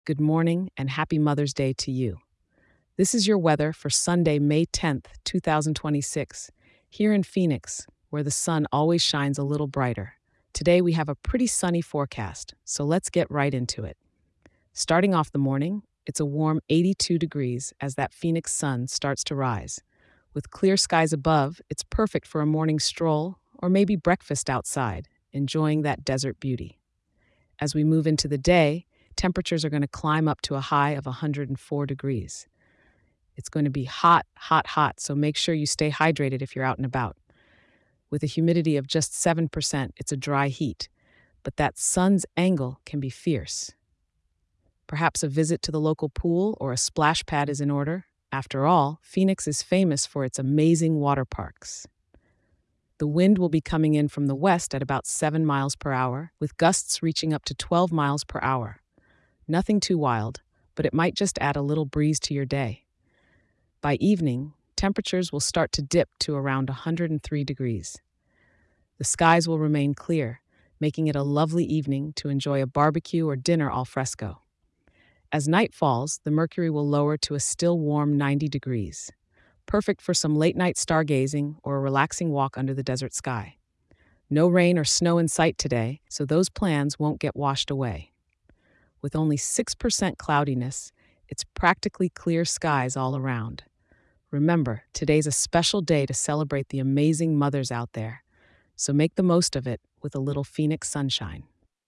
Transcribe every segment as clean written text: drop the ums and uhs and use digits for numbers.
Good morning and happy Mother's Day to you. This is your weather for Sunday, May 10th, 2026, here in Phoenix, where the sun always shines a little brighter. Today we have a pretty sunny forecast, so let's get right into it. Starting off the morning, it's a warm 82 degrees as that Phoenix sun starts to rise. With clear skies above, it's perfect for a morning stroll or maybe breakfast outside, enjoying that desert beauty. As we move into the day, temperatures are going to climb up to a high of 104 degrees. It's going to be hot, hot, hot, so make sure you stay hydrated if you're out and about. With a humidity of just 7%, it's a dry heat, but that sun's angle can be fierce. Perhaps a visit to the local pool or a splash pad is in order. After all, Phoenix is famous for its amazing water parks. The wind will be coming in from the west at about 7 miles per hour, with gusts reaching up to 12 miles per hour. Nothing too wild, but it might just add a little breeze to your day. By evening, temperatures will start to dip to around 103 degrees. The skies will remain clear, making it a lovely evening to enjoy a barbecue or dinner al fresco. As night falls, the mercury will lower to a still warm 90 degrees, perfect for some late-night stargazing or a relaxing walk under the desert sky. No rain or snow in sight today, so those plans won't get washed away. With only 6% cloudiness, it's practically clear skies all around. Remember, today's a special day to celebrate the amazing mothers out there, so make the most of it with a little Phoenix sunshine.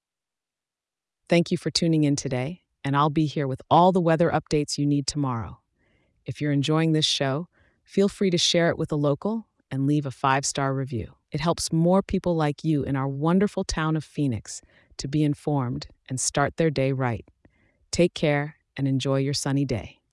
Thank you for tuning in today, and I'll be here with all the weather updates you need tomorrow. If you're enjoying this show, feel free to share it with a local and leave a 5-star review. It helps more people like you in our wonderful town of Phoenix to be informed and start their day right. Take care and enjoy your sunny day.